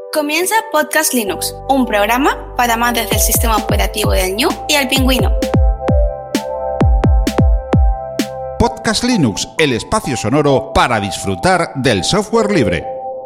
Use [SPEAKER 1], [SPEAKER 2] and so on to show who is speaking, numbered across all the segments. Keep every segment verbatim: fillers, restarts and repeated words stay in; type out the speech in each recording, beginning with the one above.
[SPEAKER 1] Comienza Podcast Linux, un programa para amantes del sistema operativo del Ñu y el Pingüino.
[SPEAKER 2] Podcast Linux, el espacio sonoro para disfrutar del software libre.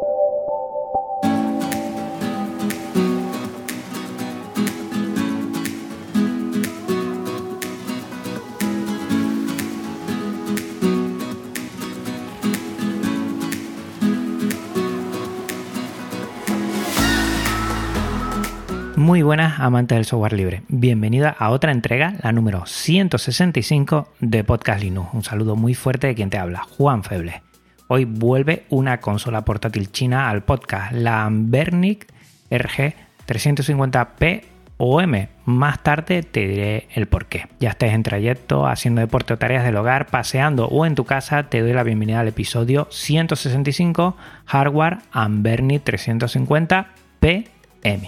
[SPEAKER 3] Muy buenas amantes del software libre, bienvenida a otra entrega, la número ciento sesenta y cinco de Podcast Linux. Un saludo muy fuerte de quien te habla, Juan Feble. Hoy vuelve una consola portátil china al podcast, la Anbernic R G trescientos cincuenta P o M. Más tarde te diré el porqué. Ya estés en trayecto, haciendo deporte o tareas del hogar, paseando o en tu casa, te doy la bienvenida al episodio ciento sesenta y cinco, Hardware Anbernic trescientos cincuenta P M.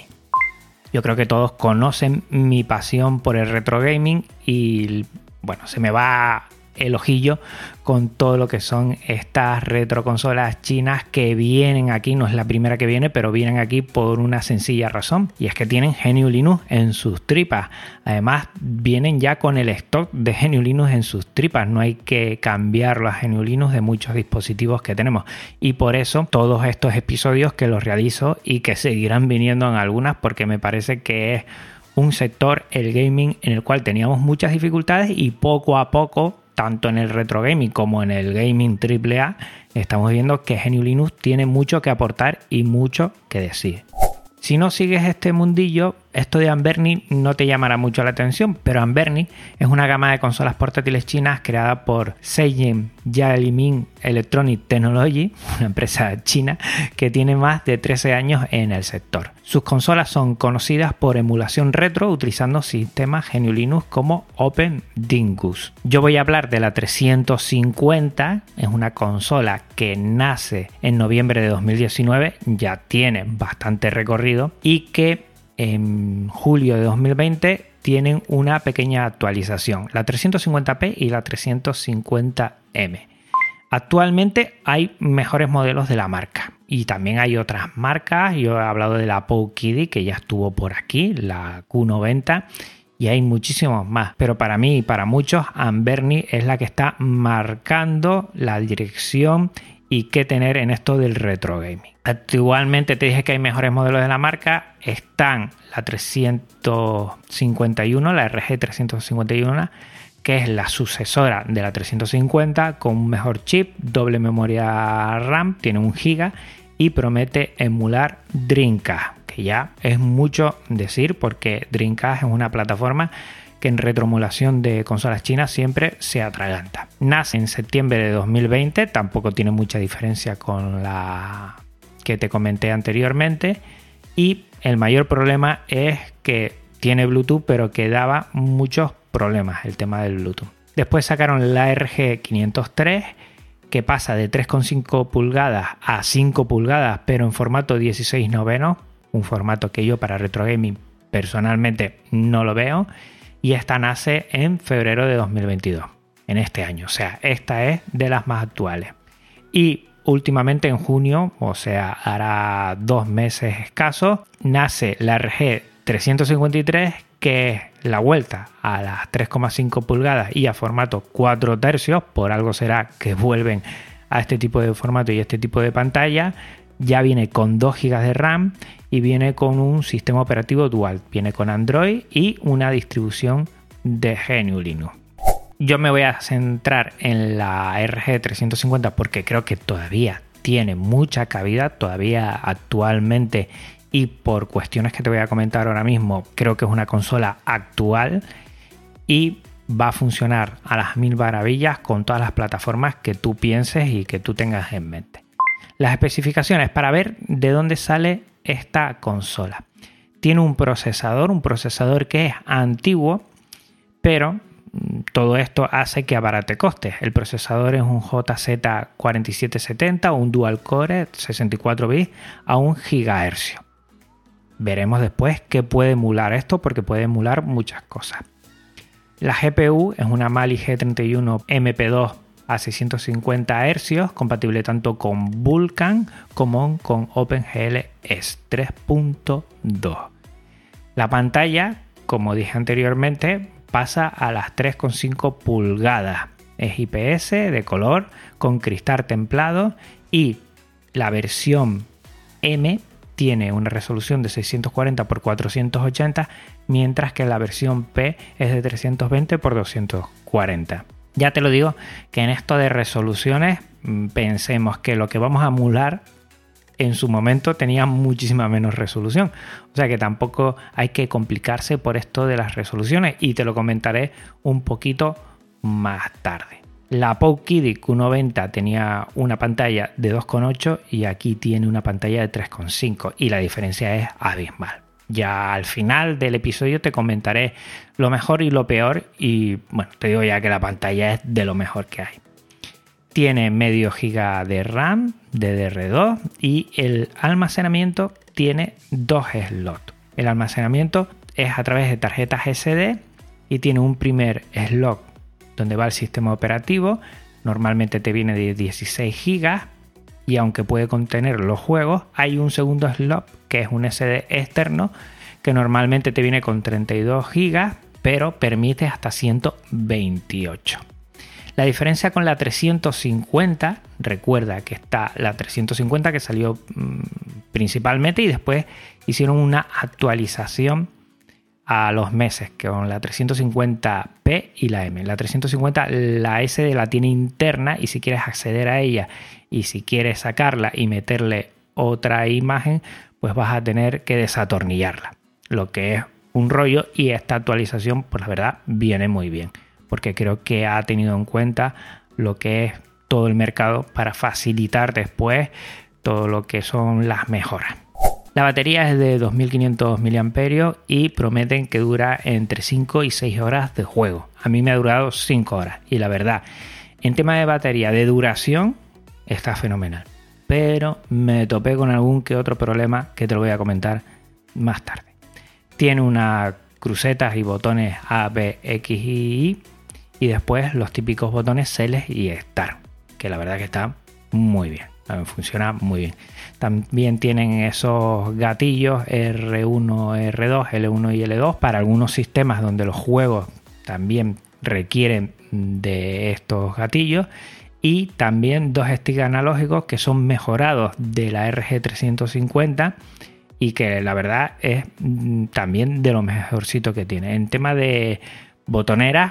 [SPEAKER 3] Yo creo que todos conocen mi pasión por el retro gaming y bueno, se me va el ojillo con todo lo que son estas retro consolas chinas que vienen aquí. No es la primera que viene, pero vienen aquí por una sencilla razón, y es que tienen G N U Linux en sus tripas. Además, vienen ya con el stock de G N U Linux en sus tripas. No hay que cambiarlo a G N U Linux de muchos dispositivos que tenemos, y por eso todos estos episodios que los realizo y que seguirán viniendo en algunas, porque me parece que es un sector, el gaming, en el cual teníamos muchas dificultades y poco a poco, tanto en el retro gaming como en el gaming triple A, estamos viendo que G N U Linux tiene mucho que aportar y mucho que decir. Si no sigues este mundillo, esto de Anbernic no te llamará mucho la atención, pero Anbernic es una gama de consolas portátiles chinas creada por Seijin Jialiming Electronic Technology, una empresa china que tiene más de trece años en el sector. Sus consolas son conocidas por emulación retro utilizando sistemas G N U Linux como OpenDingus. Yo voy a hablar de la trescientos cincuenta, es una consola que nace en noviembre de dos mil diecinueve, ya tiene bastante recorrido y que en julio de dos mil veinte tienen una pequeña actualización, la trescientos cincuenta P y la trescientos cincuenta M. Actualmente hay mejores modelos de la marca y también hay otras marcas. Yo he hablado de la Powkiddy, que ya estuvo por aquí, la Q noventa, y hay muchísimos más, pero para mí y para muchos Anbernic es la que está marcando la dirección y qué tener en esto del retro gaming. Actualmente te dije que hay mejores modelos de la marca. Están la trescientos cincuenta y uno, la R G trescientos cincuenta y uno, que es la sucesora de la trescientos cincuenta, con un mejor chip, doble memoria RAM, tiene un giga y promete emular Dreamcast, que ya es mucho decir porque Dreamcast es una plataforma que en retroemulación de consolas chinas siempre se atraganta. Nace en septiembre de dos mil veinte, tampoco tiene mucha diferencia con la que te comenté anteriormente, y el mayor problema es que tiene Bluetooth, pero que daba muchos problemas el tema del Bluetooth. Después sacaron la R G quinientos tres, que pasa de tres coma cinco pulgadas a cinco pulgadas, pero en formato dieciséis novenos, un formato que yo para retro gaming personalmente no lo veo. Y esta nace en febrero de dos mil veintidós, en este año. O sea, esta es de las más actuales. Y últimamente en junio, o sea, hará dos meses escasos, nace la R G trescientos cincuenta y tres, que es la vuelta a las tres coma cinco pulgadas y a formato cuatro tercios. Por algo será que vuelven a este tipo de formato y este tipo de pantalla. Ya viene con dos gigas de RAM y viene con un sistema operativo dual. Viene con Android y una distribución de G N U Linux. Yo me voy a centrar en la R G trescientos cincuenta porque creo que todavía tiene mucha cabida, todavía actualmente, y por cuestiones que te voy a comentar ahora mismo, creo que es una consola actual y va a funcionar a las mil maravillas con todas las plataformas que tú pienses y que tú tengas en mente. Las especificaciones para ver de dónde sale esta consola. Tiene un procesador, un procesador que es antiguo, pero todo esto hace que abarate costes. El procesador es un J Z cuarenta y siete setenta, un dual core sesenta y cuatro bits a un gigahercio. Veremos después qué puede emular esto, porque puede emular muchas cosas. La G P U es una Mali G treinta y uno M P dos a seiscientos cincuenta hercios, compatible tanto con Vulkan como con OpenGL-E S tres punto dos. La pantalla, como dije anteriormente, pasa a las tres coma cinco pulgadas. Es I P S de color con cristal templado y la versión M tiene una resolución de seiscientos cuarenta por cuatrocientos ochenta, mientras que la versión P es de trescientos veinte por doscientos cuarenta. Ya te lo digo que en esto de resoluciones pensemos que lo que vamos a emular en su momento tenía muchísima menos resolución. O sea que tampoco hay que complicarse por esto de las resoluciones y te lo comentaré un poquito más tarde. La PokeKiddy Q noventa tenía una pantalla de dos coma ocho y aquí tiene una pantalla de tres coma cinco y la diferencia es abismal. Ya al final del episodio te comentaré lo mejor y lo peor y bueno, te digo ya que la pantalla es de lo mejor que hay. Tiene medio giga de RAM, D D R dos y el almacenamiento tiene dos slots. El almacenamiento es a través de tarjetas S D y tiene un primer slot donde va el sistema operativo, normalmente te viene de dieciséis gigas y aunque puede contener los juegos, hay un segundo slot que es un S D externo que normalmente te viene con treinta y dos gigas, pero permite hasta ciento veintiocho. La diferencia con la trescientos cincuenta, recuerda que está la trescientos cincuenta que salió mmm, principalmente y después hicieron una actualización a los meses con la trescientos cincuenta P y la M. La trescientos cincuenta, la S D la tiene interna y si quieres acceder a ella y si quieres sacarla y meterle otra imagen, pues vas a tener que desatornillarla, lo que es un rollo, y esta actualización, pues la verdad, viene muy bien, porque creo que ha tenido en cuenta lo que es todo el mercado para facilitar después todo lo que son las mejoras. La batería es de dos mil quinientos miliamperios hora y prometen que dura entre cinco y seis horas de juego. A mí me ha durado cinco horas y la verdad, en tema de batería de duración está fenomenal. Pero me topé con algún que otro problema que te lo voy a comentar más tarde. Tiene unas crucetas y botones A, B, X y Y y después los típicos botones Select y Start, que la verdad que está muy bien. Funciona muy bien. También tienen esos gatillos R uno, R dos, L uno y L dos para algunos sistemas donde los juegos también requieren de estos gatillos, y también dos sticks analógicos que son mejorados de la R G trescientos cincuenta y que la verdad es también de lo mejorcito que tiene. En tema de botonera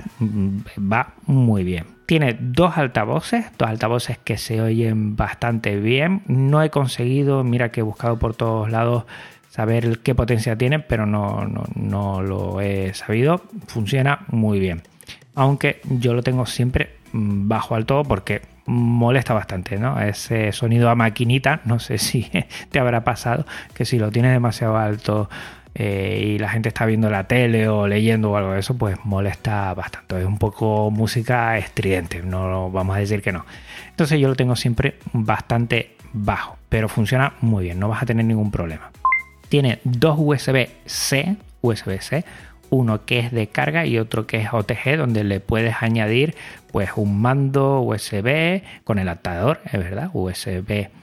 [SPEAKER 3] va muy bien. Tiene dos altavoces, dos altavoces que se oyen bastante bien. No he conseguido, mira que he buscado por todos lados saber qué potencia tienen, pero no, no, no lo he sabido. Funciona muy bien. Aunque yo lo tengo siempre bajo al todo porque molesta bastante, ¿no? Ese sonido a maquinita, no sé si te habrá pasado, que si lo tienes demasiado alto Eh, y la gente está viendo la tele o leyendo o algo de eso, pues molesta bastante. Es un poco música estridente, no vamos a decir que no. Entonces yo lo tengo siempre bastante bajo, pero funciona muy bien, no vas a tener ningún problema. Tiene dos U S B-C, U S B-C, uno que es de carga y otro que es O T G, donde le puedes añadir pues un mando U S B con el adaptador, es verdad, U S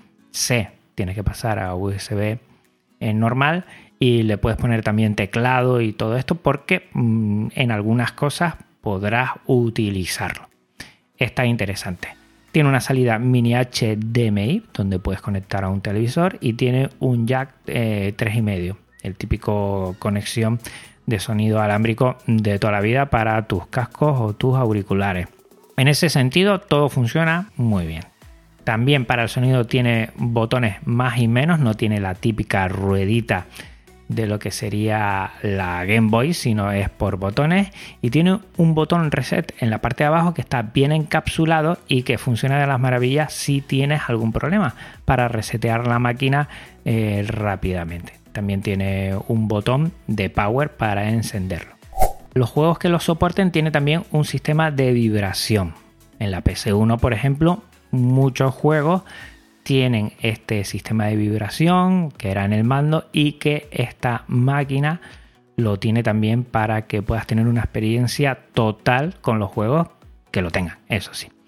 [SPEAKER 3] B-C tiene que pasar a U S B normal. Y le puedes poner también teclado y todo esto porque mmm, en algunas cosas podrás utilizarlo. Está interesante. Tiene una salida mini H D M I donde puedes conectar a un televisor y tiene un jack eh, tres y medio, el típico conexión de sonido alámbrico de toda la vida para tus cascos o tus auriculares. En ese sentido todo funciona muy bien. También para el sonido tiene botones más y menos, no tiene la típica ruedita de lo que sería la Game Boy, sino es por botones, y tiene un botón reset en la parte de abajo que está bien encapsulado y que funciona de las maravillas si tienes algún problema para resetear la máquina eh, rápidamente. También tiene un botón de power para encenderlo. Los juegos que lo soporten tienen también un sistema de vibración. En la P S uno, por ejemplo, muchos juegos tienen este sistema de vibración que era en el mando y que esta máquina lo tiene también para que puedas tener una experiencia total con los juegos que lo tengan, eso sí.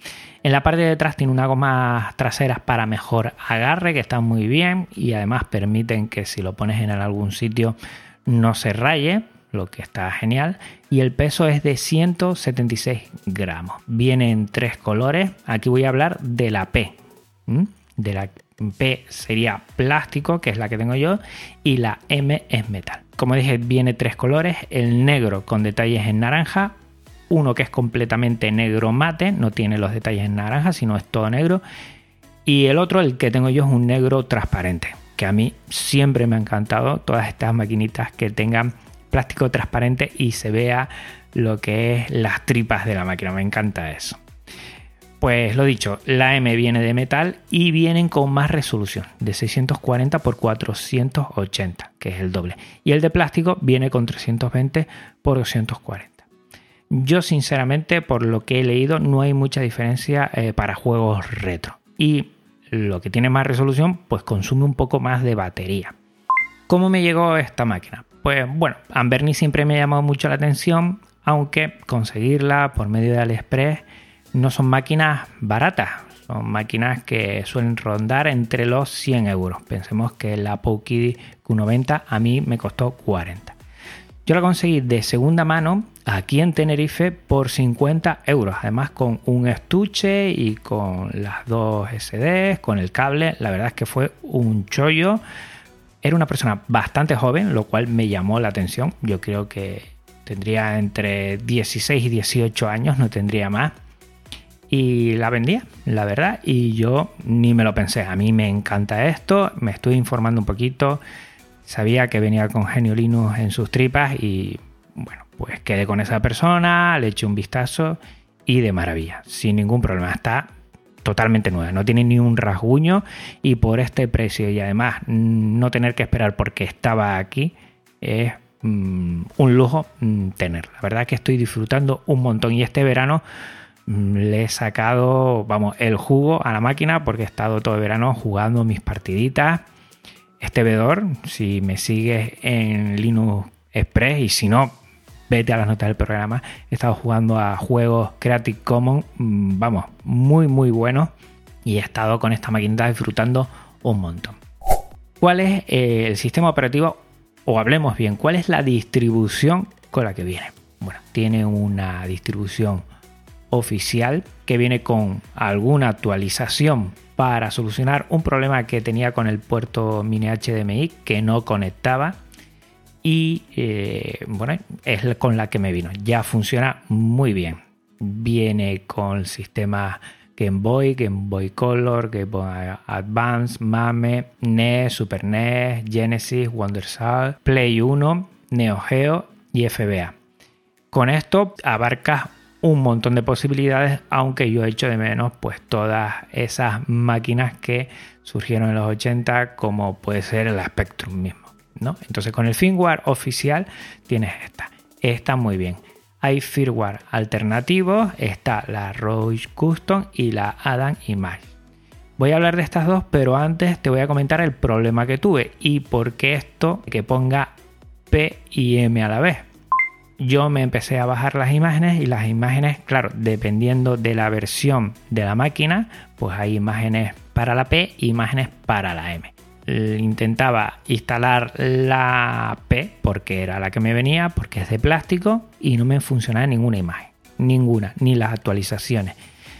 [SPEAKER 3] En la parte de detrás tiene unas gomas traseras para mejor agarre, que están muy bien y además permiten que si lo pones en algún sitio no se raye, lo que está genial. Y el peso es de ciento setenta y seis gramos. Viene en tres colores. Aquí voy a hablar de la P. ¿Mm? De la P sería plástico, que es la que tengo yo, y la M es metal. Como dije, viene tres colores. El negro con detalles en naranja, uno que es completamente negro mate, no tiene los detalles en naranja, sino es todo negro, y el otro, el que tengo yo, es un negro transparente, que a mí siempre me ha encantado todas estas maquinitas que tengan plástico transparente y se vea lo que es las tripas de la máquina. Me encanta eso. Pues lo dicho, la M viene de metal y vienen con más resolución, de seiscientos cuarenta por cuatrocientos ochenta, que es el doble. Y el de plástico viene con trescientos veinte por doscientos cuarenta. Yo sinceramente, por lo que he leído, no hay mucha diferencia eh, para juegos retro. Y lo que tiene más resolución, pues consume un poco más de batería. ¿Cómo me llegó esta máquina? Pues bueno, Anbernic siempre me ha llamado mucho la atención, aunque conseguirla por medio de AliExpress no son máquinas baratas, son máquinas que suelen rondar entre los cien euros. Pensemos que la Powkiddy Q noventa a mí me costó cuarenta. Yo la conseguí de segunda mano aquí en Tenerife por cincuenta euros, además con un estuche y con las dos ese des, con el cable. La verdad es que fue un chollo. Era una persona bastante joven, lo cual me llamó la atención. Yo creo que tendría entre dieciséis y dieciocho años, no tendría más. Y la vendía, la verdad, y yo ni me lo pensé. A mí me encanta esto, me estuve informando un poquito, sabía que venía con Genio Linux en sus tripas y bueno, pues quedé con esa persona, le eché un vistazo y de maravilla, sin ningún problema. Está totalmente nueva, no tiene ni un rasguño y por este precio y además no tener que esperar porque estaba aquí es mm, un lujo mm, tenerla. La verdad que estoy disfrutando un montón y este verano le he sacado, vamos, el jugo a la máquina porque he estado todo el verano jugando mis partiditas. Este vedor, si me sigues en Linux Express y si no, vete a las notas del programa. He estado jugando a juegos Creative Commons, vamos, muy muy buenos y he estado con esta maquinita disfrutando un montón. ¿Cuál es eh, el sistema operativo? O hablemos bien, ¿cuál es la distribución con la que viene? Bueno, tiene una distribución oficial que viene con alguna actualización para solucionar un problema que tenía con el puerto mini H D M I que no conectaba y eh, bueno, es con la que me vino. Ya funciona muy bien. Viene con sistemas Game Boy, Game Boy Color, Game Boy Advance, MAME, N E S, Super N E S, Genesis, WonderSal, Play uno, Neo Geo y F B A. Con esto abarcas un montón de posibilidades, aunque yo echo de menos pues todas esas máquinas que surgieron en los ochenta, como puede ser el Spectrum mismo, ¿no? Entonces con el firmware oficial tienes esta. Está muy bien. Hay firmware alternativos, está la Rogue Custom y la Adam Image. Voy a hablar de estas dos, pero antes te voy a comentar el problema que tuve y por qué esto que ponga P y M a la vez. Yo me empecé a bajar las imágenes y las imágenes, claro, dependiendo de la versión de la máquina, pues hay imágenes para la P e imágenes para la M. Intentaba instalar la P porque era la que me venía, porque es de plástico y no me funcionaba ninguna imagen, ninguna, ni las actualizaciones.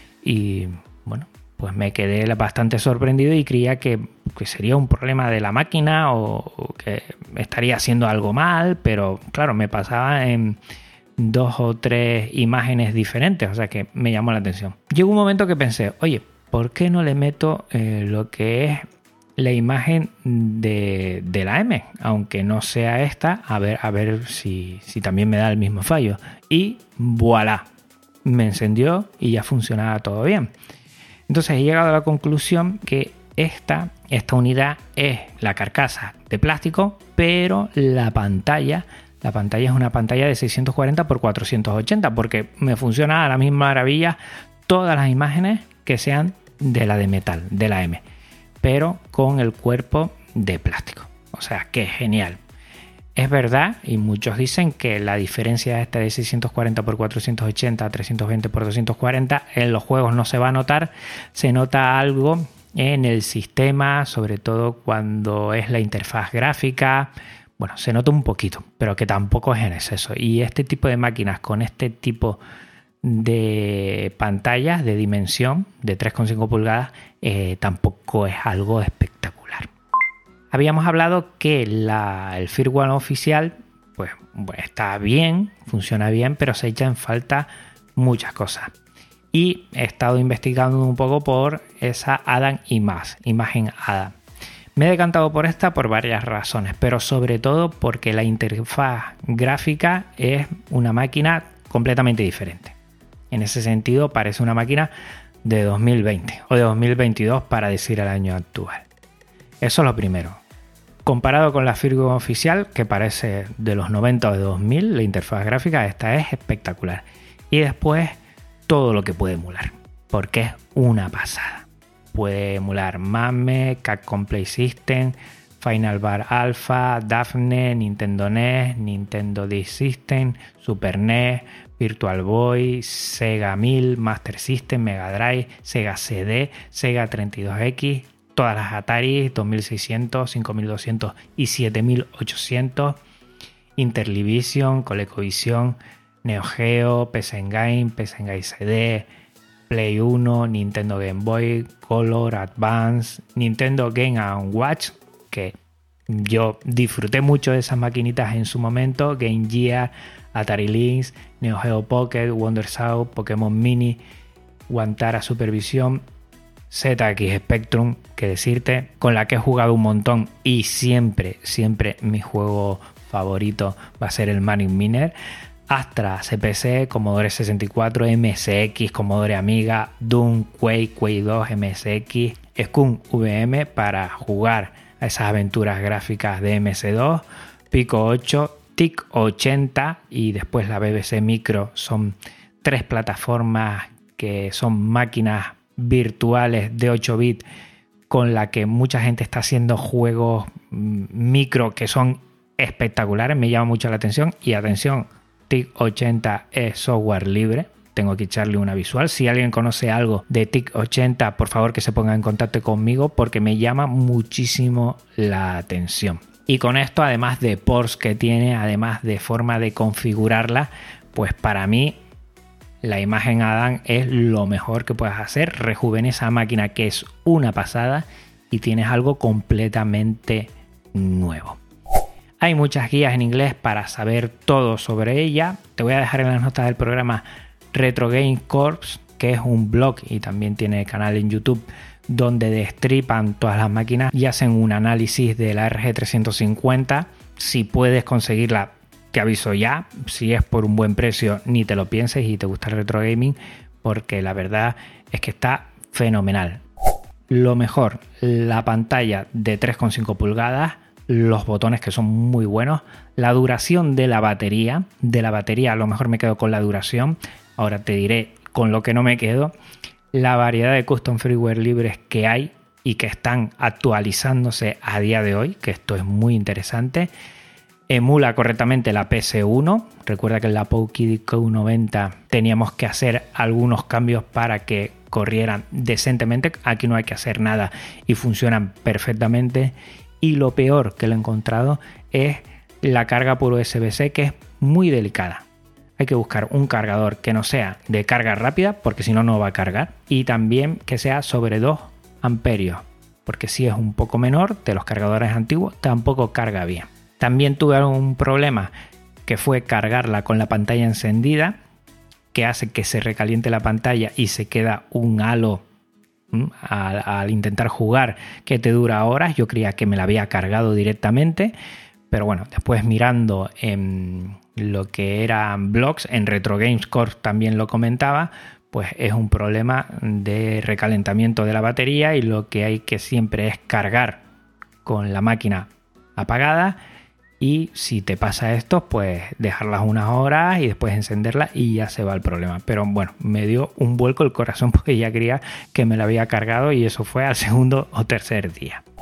[SPEAKER 3] Y bueno, pues me quedé bastante sorprendido y creía que, que sería un problema de la máquina o, o que estaría haciendo algo mal, pero claro, me pasaba en dos o tres imágenes diferentes, o sea que me llamó la atención. Llegó un momento que pensé, oye, ¿por qué no le meto eh, lo que es la imagen de, de la M? Aunque no sea esta, a ver, a ver si, si también me da el mismo fallo. Y voilà, me encendió y ya funcionaba todo bien. Entonces he llegado a la conclusión que esta, esta unidad es la carcasa de plástico, pero la pantalla, la pantalla es una pantalla de seiscientos cuarenta por cuatrocientos ochenta, porque me funciona a la misma maravilla todas las imágenes que sean de la de metal, de la M, pero con el cuerpo de plástico. O sea que es genial. Es verdad, y muchos dicen que la diferencia esta de seiscientos cuarenta por cuatrocientos ochenta a trescientos veinte por doscientos cuarenta en los juegos no se va a notar, se nota algo en el sistema, sobre todo cuando es la interfaz gráfica. Bueno, se nota un poquito, pero que tampoco es en exceso. Y este tipo de máquinas con este tipo de pantallas de dimensión de tres coma cinco pulgadas eh, tampoco es algo espectacular. Habíamos hablado que la, el firmware oficial pues, pues está bien, funciona bien, pero se echan en falta muchas cosas. Y he estado investigando un poco por esa Adam I más, imagen Adam. Me he decantado por esta por varias razones, pero sobre todo porque la interfaz gráfica es una máquina completamente diferente. En ese sentido parece una máquina de dos mil veinte o de dos mil veintidós para decir el año actual. Eso es lo primero. Comparado con la firmware oficial, que parece de los noventa o de dos mil, la interfaz gráfica esta es espectacular. Y después todo lo que puede emular, porque es una pasada. Puede emular MAME, Capcom Play System, Final Bar Alpha, Daphne, Nintendo N E S, Nintendo Disk System, Super N E S, Virtual Boy, Sega mil, Master System, Mega Drive, Sega C D, Sega treinta y dos equis, todas las Atari dos mil seiscientos, cinco mil doscientos y siete mil ochocientos, Intellivision, ColecoVision, Neo Geo, P S Engine, P S Engine C D, Play uno, Nintendo Game Boy, Color, Advance, Nintendo Game and Watch, que yo disfruté mucho de esas maquinitas en su momento, Game Gear, Atari Lynx, Neo Geo Pocket, Wonder South, Pokémon Mini, Wantara Supervision, Z X Spectrum, que decirte, con la que he jugado un montón y siempre, siempre mi juego favorito va a ser el Manic Miner. Astra C P C, Commodore sesenta y cuatro, M S X, Commodore Amiga, Doom, Quake, Quake dos, M S X, Skunk V M para jugar a esas aventuras gráficas de M S dos, Pico ocho, T I C ochenta y después la B B C Micro. Son tres plataformas que son máquinas virtuales de ocho bits con la que mucha gente está haciendo juegos micro que son espectaculares, me llama mucho la atención. Y atención, T I C ochenta es software libre, tengo que echarle una visual. Si alguien conoce algo de T I C ochenta, por favor que se ponga en contacto conmigo porque me llama muchísimo la atención. Y con esto, además de ports que tiene, además de forma de configurarla, pues para mí la imagen Adam es lo mejor que puedes hacer. Rejuvenece esa máquina que es una pasada y tienes algo completamente nuevo. Hay muchas guías en inglés para saber todo sobre ella. Te voy a dejar en las notas del programa Retro Game Corps, que es un blog y también tiene canal en YouTube donde destripan todas las máquinas y hacen un análisis de la R G trescientos cincuenta. Si puedes conseguirla, te aviso ya. Si es por un buen precio, ni te lo pienses y te gusta el retro gaming, porque la verdad es que está fenomenal. Lo mejor, la pantalla de tres coma cinco pulgadas, los botones que son muy buenos, la duración de la batería, de la batería a lo mejor me quedo con la duración, ahora te diré con lo que no me quedo, la variedad de custom firmware libres que hay y que están actualizándose a día de hoy, que esto es muy interesante, emula correctamente la P S uno, recuerda que en la PowerKid Q noventa teníamos que hacer algunos cambios para que corrieran decentemente, aquí no hay que hacer nada y funcionan perfectamente. Y lo peor que lo he encontrado es la carga por U S B C, que es muy delicada. Hay que buscar un cargador que no sea de carga rápida, porque si no, no va a cargar. Y también que sea sobre dos amperios, porque si es un poco menor de los cargadores antiguos, tampoco carga bien. También tuve un problema que fue cargarla con la pantalla encendida, que hace que se recaliente la pantalla y se queda un halo Al, al intentar jugar que te dura horas. Yo creía que me la había cargado directamente, pero bueno, después mirando en lo que eran blogs, en Retro Games Corps también lo comentaba, pues es un problema de recalentamiento de la batería y lo que hay que siempre es cargar con la máquina apagada. Y si te pasa esto, pues dejarlas unas horas y después encenderla y ya se va el problema. Pero bueno, me dio un vuelco el corazón porque ya creía que me la había cargado y eso fue al segundo o tercer día.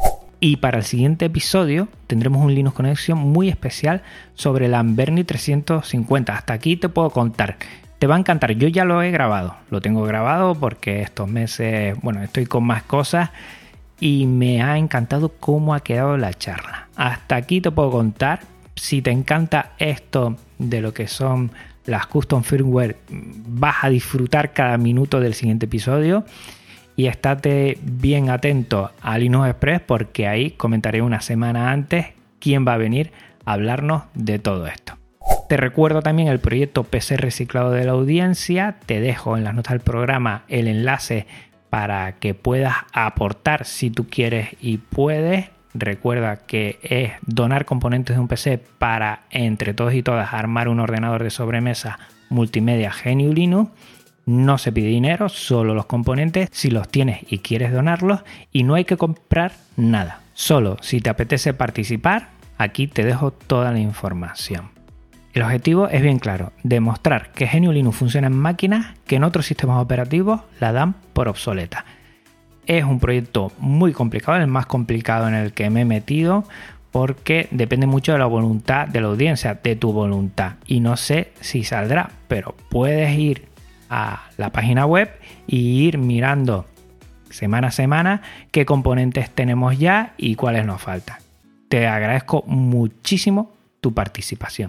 [SPEAKER 3] Y para el siguiente episodio tendremos un Linux Conexión muy especial sobre el Anberni trescientos cincuenta. Hasta aquí te puedo contar. Te va a encantar. Yo ya lo he grabado. Lo tengo grabado porque estos meses, bueno, estoy con más cosas y me ha encantado cómo ha quedado la charla. Hasta aquí te puedo contar. Si te encanta esto de lo que son las custom firmware, vas a disfrutar cada minuto del siguiente episodio. Y estate bien atento a Linux Express porque ahí comentaré una semana antes quién va a venir a hablarnos de todo esto. Te recuerdo también el proyecto P C Reciclado de la Audiencia. Te dejo en las notas del programa el enlace para que puedas aportar si tú quieres y puedes. Recuerda que es donar componentes de un P C para entre todos y todas armar un ordenador de sobremesa multimedia G N U Linux. No se pide dinero, solo los componentes si los tienes y quieres donarlos, y no hay que comprar nada. Solo si te apetece participar, aquí te dejo toda la información. El objetivo es bien claro, demostrar que G N U Linux funciona en máquinas que en otros sistemas operativos la dan por obsoleta. Es un proyecto muy complicado, el más complicado en el que me he metido, porque depende mucho de la voluntad de la audiencia, de tu voluntad, y no sé si saldrá, pero puedes ir a la página web y ir mirando semana a semana qué componentes tenemos ya y cuáles nos faltan. Te agradezco muchísimo tu participación.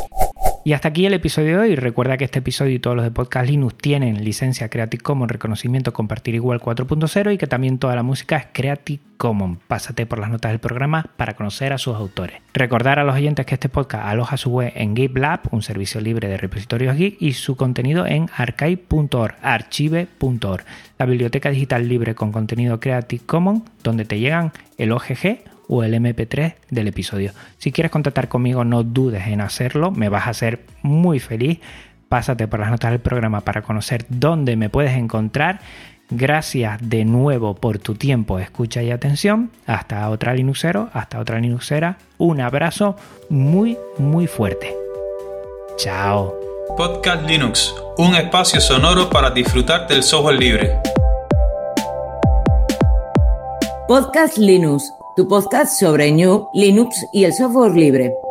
[SPEAKER 3] Y hasta aquí el episodio de hoy. Recuerda que este episodio y todos los de Podcast Linux tienen licencia Creative Commons reconocimiento compartir igual cuatro punto cero y que también toda la música es Creative Commons. Pásate por las notas del programa para conocer a sus autores. Recordar a los oyentes que este podcast aloja su web en GitLab, un servicio libre de repositorios Git, y su contenido en archive punto org, archive punto org, la biblioteca digital libre con contenido Creative Commons, donde te llegan el O G G o el eme pe tres del episodio. Si quieres contactar conmigo, no dudes en hacerlo, me vas a hacer muy feliz. Pásate por las notas del programa para conocer dónde me puedes encontrar. Gracias de nuevo por tu tiempo, escucha y atención. Hasta otra Linuxero, hasta otra Linuxera. Un abrazo muy, muy fuerte. Chao.
[SPEAKER 4] Podcast Linux, un espacio sonoro para disfrutar del software libre.
[SPEAKER 5] Podcast Linux, tu podcast sobre G N U, Linux y el software libre.